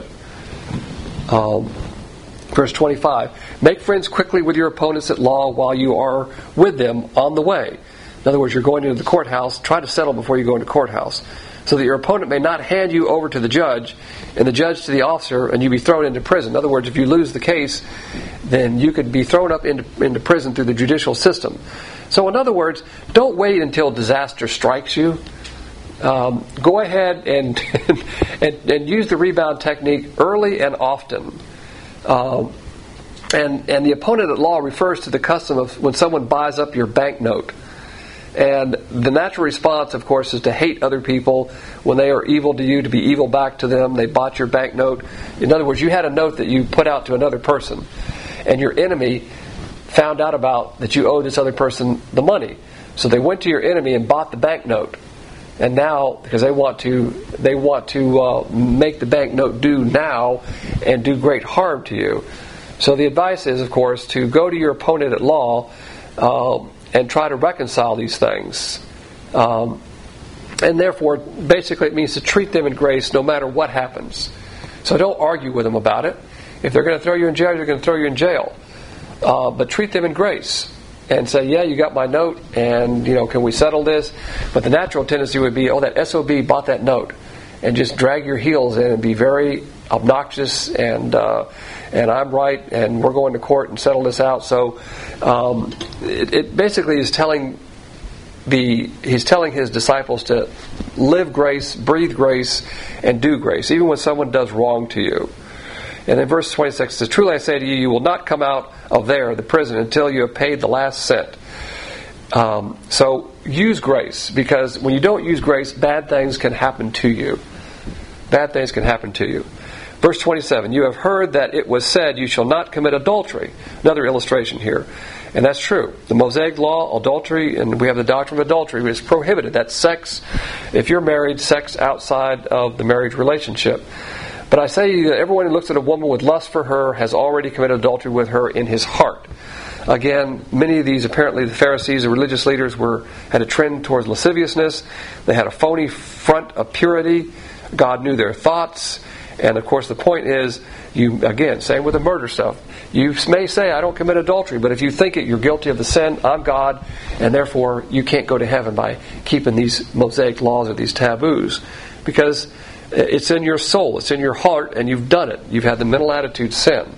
Speaker 1: Um, verse twenty-five. Make friends quickly with your opponents at law while you are with them on the way. In other words, you're going into the courthouse. Try to settle before you go into the courthouse, so that your opponent may not hand you over to the judge, and the judge to the officer, and you be thrown into prison. In other words, if you lose the case, then you could be thrown up into, into prison through the judicial system. So in other words, don't wait until disaster strikes you. Um, go ahead and, and and use the rebound technique early and often. Um, and, and the opponent at law refers to the custom of when someone buys up your banknote. And the natural response, of course, is to hate other people when they are evil to you, to be evil back to them. They bought your banknote. In other words, you had a note that you put out to another person, and your enemy found out about that you owe this other person the money. So they went to your enemy and bought the banknote. And now, because they want to, they want to uh, make the banknote due now and do great harm to you. So the advice is, of course, to go to your opponent at law. Uh, and try to reconcile these things. Um, and therefore, basically it means to treat them in grace no matter what happens. So don't argue with them about it. If they're going to throw you in jail, they're going to throw you in jail. Uh, but treat them in grace. And say, yeah, you got my note, and, you know, can we settle this? But the natural tendency would be, oh, that S O B bought that note. And just drag your heels in and be very obnoxious and uh, and I'm right and we're going to court and settle this out. So um, it, it basically is telling the he's telling his disciples to live grace, breathe grace, and do grace, even when someone does wrong to you. And in verse twenty-six it says, truly I say to you, you will not come out of there, the prison, until you have paid the last cent. Um, so use grace, because when you don't use grace, bad things can happen to you. bad things can happen to you. Verse twenty-seven, you have heard that it was said, you shall not commit adultery. Another illustration here. And that's true. The Mosaic law, adultery, and we have the doctrine of adultery, is prohibited. That's sex, if you're married, sex outside of the marriage relationship. But I say to you that everyone who looks at a woman with lust for her has already committed adultery with her in his heart. Again, many of these, apparently the Pharisees, the religious leaders, were had a trend towards lasciviousness. They had a phony front of purity. God knew their thoughts. And of course the point is, you again, same with the murder stuff. You may say, I don't commit adultery, but if you think it, you're guilty of the sin. I'm God, and therefore you can't go to heaven by keeping these Mosaic laws or these taboos. Because it's in your soul, it's in your heart, and you've done it. You've had the mental attitude sin.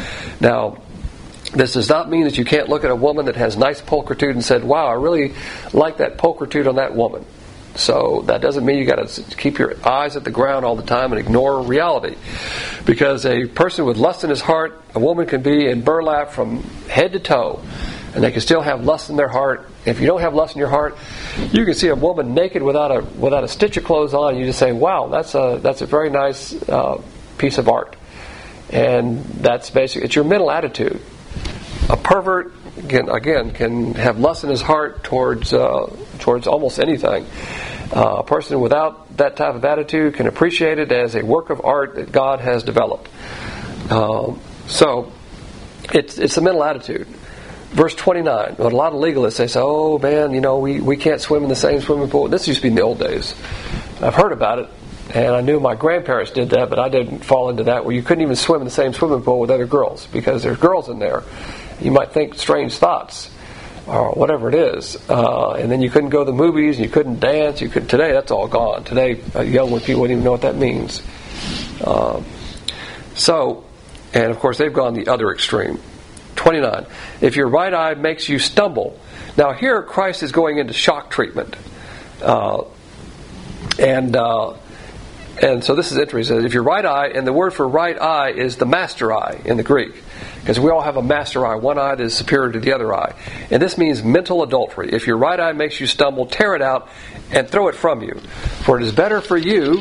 Speaker 1: Now, this does not mean that you can't look at a woman that has nice pulchritude and said, wow, I really like that pulchritude on that woman. So that doesn't mean you got to keep your eyes at the ground all the time and ignore reality. Because a person with lust in his heart, a woman can be in burlap from head to toe, and they can still have lust in their heart. If you don't have lust in your heart, you can see a woman naked without a without a stitch of clothes on, and you just say, wow, that's a that's a very nice uh, piece of art. And that's basically, it's your mental attitude. A pervert, again, again can have lust in his heart towards uh, towards almost anything. Uh, a person without that type of attitude can appreciate it as a work of art that God has developed. Uh, so, it's it's a mental attitude. Verse twenty-nine. But a lot of legalists, they say, oh man, you know, we, we can't swim in the same swimming pool. This used to be in the old days. I've heard about it, and I knew my grandparents did that, but I didn't fall into that, where you couldn't even swim in the same swimming pool with other girls, because there's girls in there. You might think strange thoughts, or whatever it is, uh, and then you couldn't go to the movies, you couldn't dance. You could today. That's all gone. Today, uh, young people wouldn't even know what that means. Um, so, and of course, they've gone the other extreme. twenty-nine. If your right eye makes you stumble. Now, here Christ is going into shock treatment, uh, and uh, and so this is interesting. If your right eye, and the word for right eye is the master eye in the Greek. Because we all have a master eye, one eye that is superior to the other eye. And this means mental adultery. If your right eye makes you stumble, tear it out and throw it from you. For it is better for you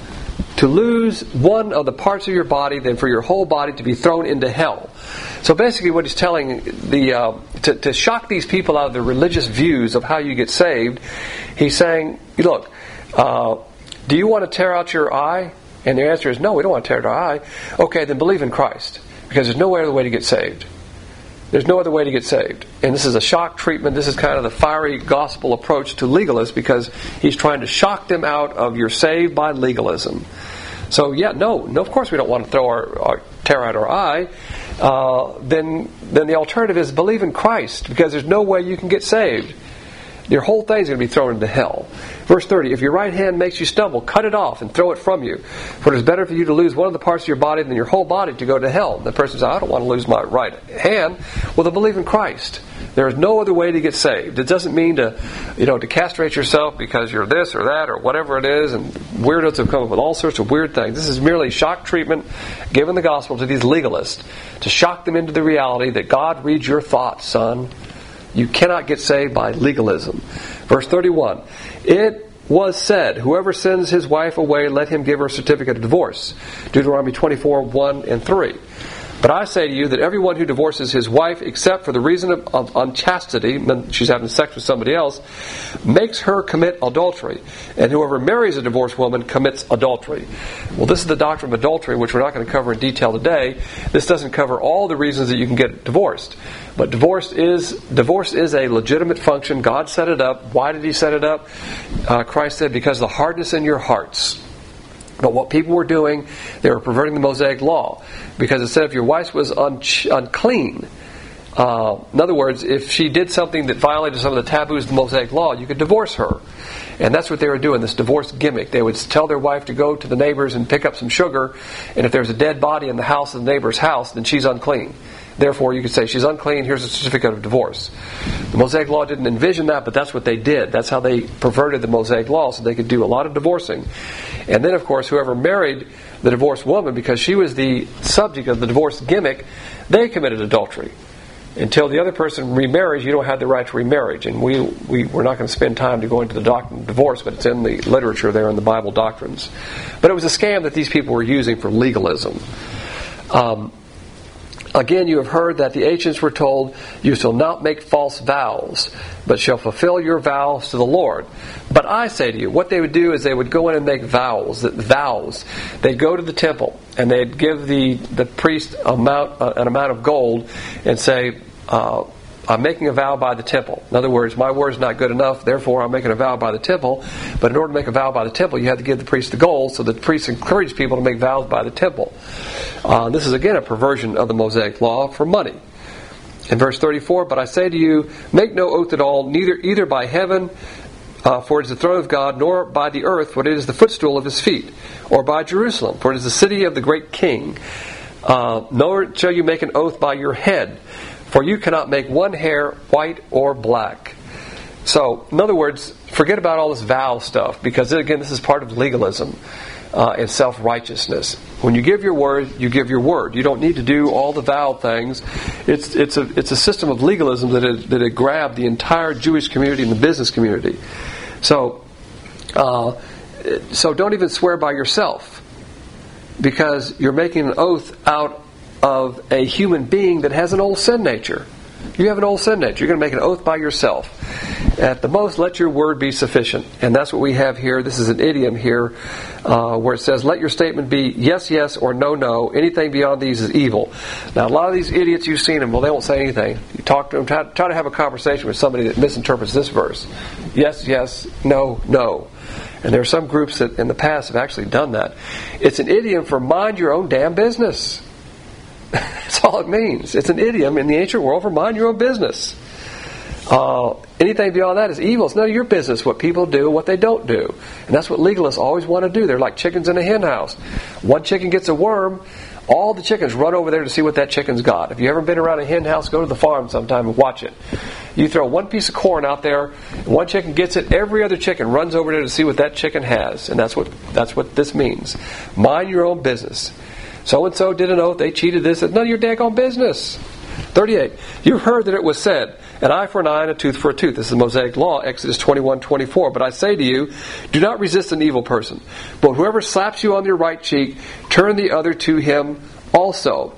Speaker 1: to lose one of the parts of your body than for your whole body to be thrown into hell. So basically what he's telling, the uh, to, to shock these people out of their religious views of how you get saved, he's saying, look, uh, do you want to tear out your eye? And the answer is, no, we don't want to tear out our eye. Okay, then believe in Christ. Because there's no other way to get saved. There's no other way to get saved. And this is a shock treatment. This is kind of the fiery gospel approach to legalists, because he's trying to shock them out of you're saved by legalism. So yeah, no, no. Of course we don't want to throw our, our tear out our eye. Uh, then, then the alternative is believe in Christ, because there's no way you can get saved. Your whole thing's going to be thrown into hell. Verse thirty, if your right hand makes you stumble, cut it off and throw it from you. For it is better for you to lose one of the parts of your body than your whole body to go to hell. The person says, I don't want to lose my right hand. Well, then believe in Christ. There is no other way to get saved. It doesn't mean to, you know, to castrate yourself because you're this or that or whatever it is. And weirdos have come up with all sorts of weird things. This is merely shock treatment given the gospel to these legalists to shock them into the reality that God reads your thoughts, son. You cannot get saved by legalism. Verse thirty-one. It was said, whoever sends his wife away, let him give her a certificate of divorce. Deuteronomy twenty-four, one and three. But I say to you that everyone who divorces his wife, except for the reason of, of unchastity, she's having sex with somebody else, makes her commit adultery. And whoever marries a divorced woman commits adultery. Well, this is the doctrine of adultery, which we're not going to cover in detail today. This doesn't cover all the reasons that you can get divorced. But divorce is divorce is a legitimate function. God set it up. Why did He set it up? Uh, Christ said, because of the hardness in your hearts. But what people were doing, they were perverting the Mosaic law. Because it said if your wife was un- unclean, uh, in other words, if she did something that violated some of the taboos of the Mosaic law, you could divorce her. And that's what they were doing, this divorce gimmick. They would tell their wife to go to the neighbors and pick up some sugar, and if there's a dead body in the house of the neighbor's house, then she's unclean. Therefore, you could say, she's unclean, here's a certificate of divorce. The Mosaic Law didn't envision that, but that's what they did. That's how they perverted the Mosaic Law, so they could do a lot of divorcing. And then, of course, whoever married the divorced woman, because she was the subject of the divorce gimmick, they committed adultery. Until the other person remarries, you don't have the right to remarriage. And we, we, we're not going to spend time to go into the doctrine of divorce, but it's in the literature there in the Bible doctrines. But it was a scam that these people were using for legalism. Um, Again, you have heard that the ancients were told, you shall not make false vows, but shall fulfill your vows to the Lord. But I say to you, what they would do is they would go in and make vows. Vows. They'd go to the temple, and they'd give the, the priest amount, uh, an amount of gold, and say, uh, I'm making a vow by the temple. In other words, my word's not good enough, therefore I'm making a vow by the temple. But in order to make a vow by the temple, you have to give the priest the gold, so the priest encouraged people to make vows by the temple. Uh, this is again a perversion of the Mosaic law for money. In verse thirty-four, but I say to you, make no oath at all, neither either by heaven, uh, for it is the throne of God, nor by the earth, for it is the footstool of his feet, or by Jerusalem, for it is the city of the great king. Uh, nor shall you make an oath by your head, for you cannot make one hair white or black. So, in other words, forget about all this vow stuff, because again, this is part of legalism uh, and self-righteousness. When you give your word, you give your word. You don't need to do all the vow things. It's it's a it's a system of legalism that it, that it grabbed the entire Jewish community and the business community. So, uh, so don't even swear by yourself, because you're making an oath out of a human being that has an old sin nature. You have an old sin nature. You're going to make an oath by yourself. At the most, let your word be sufficient. And that's what we have here. This is an idiom here uh, where it says, let your statement be yes, yes, or no, no. Anything beyond these is evil. Now, a lot of these idiots, you've seen them, well, they won't say anything. You talk to them, try, try to have a conversation with somebody that misinterprets this verse. Yes, yes, no, no. And there are some groups that in the past have actually done that. It's an idiom for mind your own damn business. That's all it means. It's an idiom in the ancient world for mind your own business. Uh, anything beyond that is evil. It's none of your business what people do and what they don't do. And that's what legalists always want to do. They're like chickens in a hen house. One chicken gets a worm, all the chickens run over there to see what that chicken's got. If you've ever been around a hen house, go to the farm sometime and watch it. You throw one piece of corn out there, and one chicken gets it, every other chicken runs over there to see what that chicken has. And that's what that's what this means. Mind your own business. So-and-so did an oath, they cheated this. It's none of your daggone business. thirty-eight. You've heard that it was said, an eye for an eye and a tooth for a tooth. This is the Mosaic law, Exodus twenty-one twenty-four. But I say to you, do not resist an evil person. But whoever slaps you on your right cheek, turn the other to him also.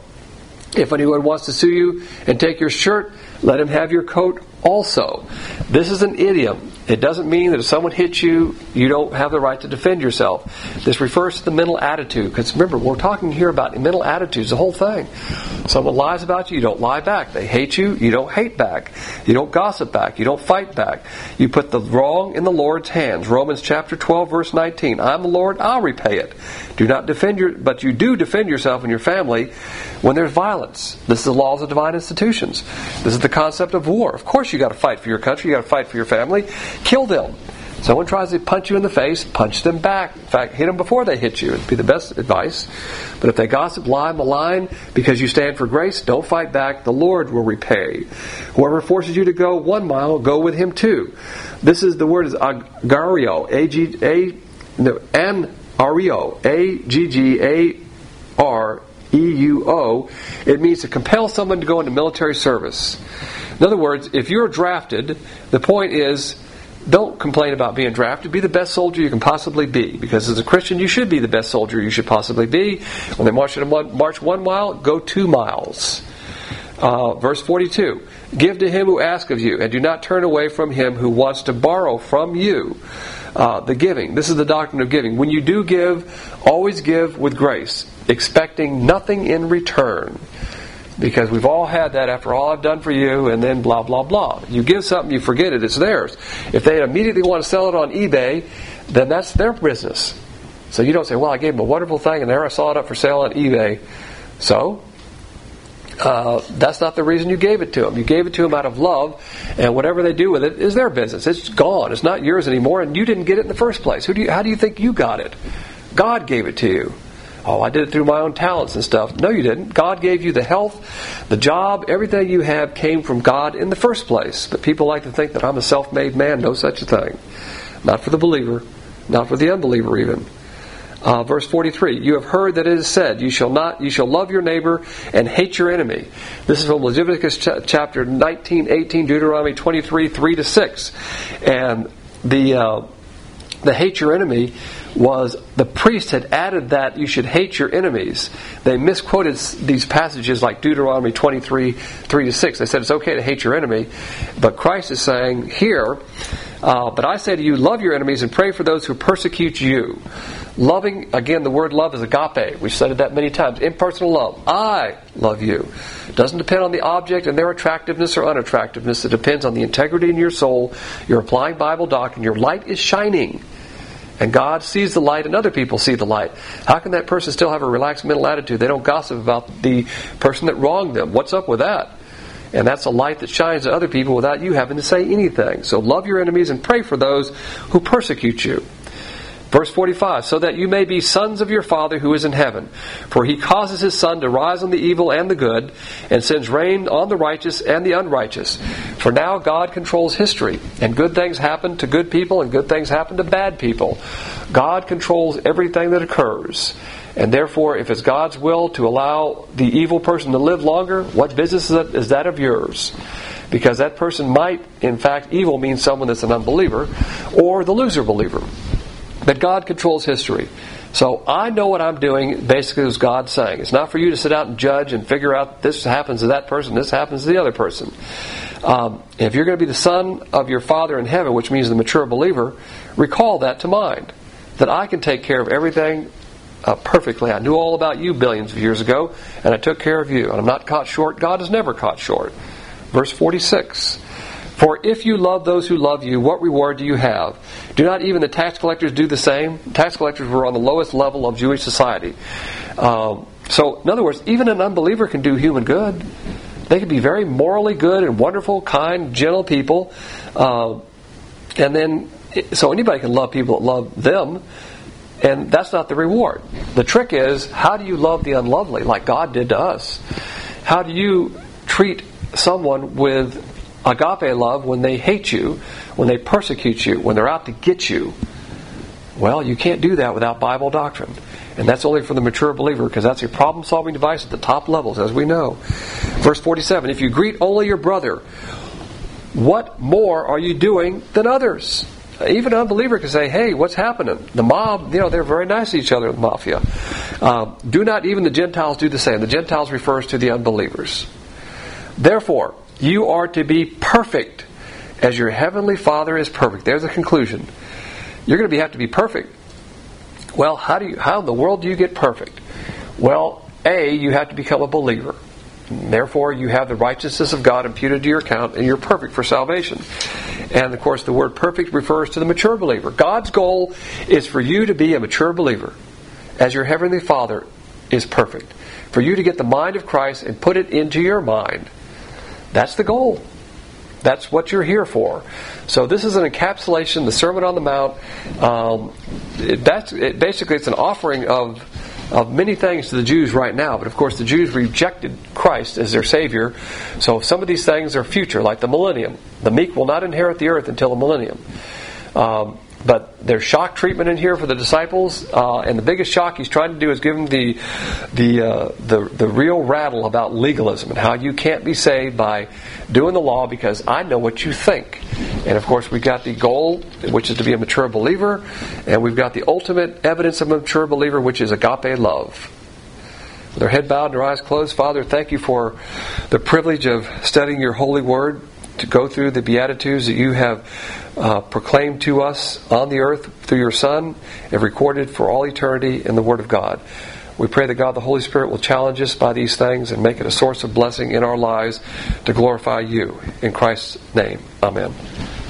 Speaker 1: If anyone wants to sue you and take your shirt, let him have your coat also. This is an idiom. It doesn't mean that if someone hits you, you don't have the right to defend yourself. This refers to the mental attitude. Because remember, we're talking here about mental attitudes, the whole thing. Someone lies about you, you don't lie back. They hate you, you don't hate back. You don't gossip back. You don't fight back. You put the wrong in the Lord's hands. Romans chapter twelve, verse nineteen. I'm the Lord, I'll repay it. Do not defend your, but you do defend yourself and your family when there's violence. This is the laws of divine institutions. This is the concept of war. Of course you got to fight for your country, you got to fight for your family. Kill them. Someone tries to punch you in the face, punch them back. In fact, hit them before they hit you. It'd be the best advice. But if they gossip, lie, malign, because you stand for grace, don't fight back. The Lord will repay. Whoever forces you to go one mile, go with him two. This is, the word is agario, A G A, no, anario, A G G A R E U O. It means to compel someone to go into military service. In other words, if you're drafted, the point is, don't complain about being drafted. Be the best soldier you can possibly be. Because as a Christian, you should be the best soldier you should possibly be. When they march, march one mile, go two miles. Uh, verse forty-two. Give to him who asks of you, and do not turn away from him who wants to borrow from you. Uh, the giving. This is the doctrine of giving. When you do give, always give with grace, expecting nothing in return. Because we've all had that after all I've done for you, and then blah, blah, blah. You give something, you forget it, it's theirs. If they immediately want to sell it on eBay, then that's their business. So you don't say, well, I gave them a wonderful thing, and there I saw it up for sale on eBay. So, uh, that's not the reason you gave it to them. You gave it to them out of love, and whatever they do with it is their business. It's gone. It's not yours anymore, and you didn't get it in the first place. Who do you, how do you think you got it? God gave it to you. Oh, I did it through my own talents and stuff. No, you didn't. God gave you the health, the job, everything you have came from God in the first place. But people like to think that I'm a self-made man. No such a thing. Not for the believer. Not for the unbeliever even. Uh, verse forty-three, you have heard that it is said, you shall not, you shall love your neighbor and hate your enemy. This is from Leviticus ch- chapter nineteen, eighteen, Deuteronomy twenty-three, three to six. And the uh, the hate your enemy was, the priest had added that you should hate your enemies. They misquoted these passages like Deuteronomy twenty-three, three to six. They said it's okay to hate your enemy. But Christ is saying here, uh, but I say to you, love your enemies and pray for those who persecute you. Loving, again, the word love is agape. We've said that many times. Impersonal love. I love you. It doesn't depend on the object and their attractiveness or unattractiveness. It depends on the integrity in your soul. You're applying Bible doctrine. Your light is shining. And God sees the light and other people see the light. How can that person still have a relaxed mental attitude? They don't gossip about the person that wronged them. What's up with that? And that's a light that shines to other people without you having to say anything. So love your enemies and pray for those who persecute you. Verse forty-five, so that you may be sons of your Father who is in heaven. For He causes His sun to rise on the evil and the good, and sends rain on the righteous and the unrighteous. For now God controls history, and good things happen to good people, and good things happen to bad people. God controls everything that occurs. And therefore, if it's God's will to allow the evil person to live longer, what business is that, is that of yours? Because that person might, in fact, evil means someone that's an unbeliever, or the loser believer. But God controls history. So I know what I'm doing, basically, is God saying. It's not for you to sit out and judge and figure out this happens to that person, this happens to the other person. Um, if you're going to be the son of your Father in heaven, which means the mature believer, recall that to mind. That I can take care of everything uh, perfectly. I knew all about you billions of years ago, and I took care of you. And I'm not caught short. God is never caught short. Verse forty-six. For if you love those who love you, what reward do you have? Do not even the tax collectors do the same? Tax collectors were on the lowest level of Jewish society. Um, so, in other words, even an unbeliever can do human good. They can be very morally good and wonderful, kind, gentle people. Uh, and then, so anybody can love people that love them. And that's not the reward. The trick is, how do you love the unlovely like God did to us? How do you treat someone with agape love when they hate you, when they persecute you, when they're out to get you? Well, you can't do that without Bible doctrine. And that's only for the mature believer, because that's a problem-solving device at the top levels, as we know. Verse forty-seven, if you greet only your brother, what more are you doing than others? Even an unbeliever can say, hey, what's happening? The mob, you know, they're very nice to each other, the mafia. Uh, do not even the Gentiles do the same? The Gentiles refers to the unbelievers. Therefore, you are to be perfect as your heavenly Father is perfect. There's the conclusion. You're going to be, have to be perfect. Well, how do you? How in the world do you get perfect? Well, A, you have to become a believer. Therefore, you have the righteousness of God imputed to your account, and you're perfect for salvation. And, of course, the word perfect refers to the mature believer. God's goal is for you to be a mature believer, as your heavenly Father is perfect. For you to get the mind of Christ and put it into your mind. That's the goal. That's what you're here for. So this is an encapsulation, the Sermon on the Mount. Um, it, that's it, basically it's an offering of of many things to the Jews right now. But of course the Jews rejected Christ as their Savior. So some of these things are future, like the millennium. The meek will not inherit the earth until the millennium. Um, But there's shock treatment in here for the disciples, uh, and the biggest shock he's trying to do is give them the the, uh, the the real rattle about legalism and how you can't be saved by doing the law because I know what you think. And of course we've got the goal, which is to be a mature believer, and we've got the ultimate evidence of a mature believer, which is agape love. With our head bowed and our eyes closed, Father, thank you for the privilege of studying your holy word, to go through the Beatitudes that you have uh, proclaimed to us on the earth through your Son and recorded for all eternity in the Word of God. We pray that God the Holy Spirit will challenge us by these things and make it a source of blessing in our lives to glorify you. In Christ's name, amen.